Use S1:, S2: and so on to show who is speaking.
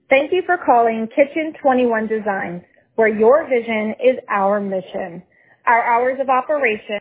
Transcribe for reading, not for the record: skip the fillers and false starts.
S1: Thank you for calling Kitchen 21 Designs, where your vision is our mission. Our hours of operation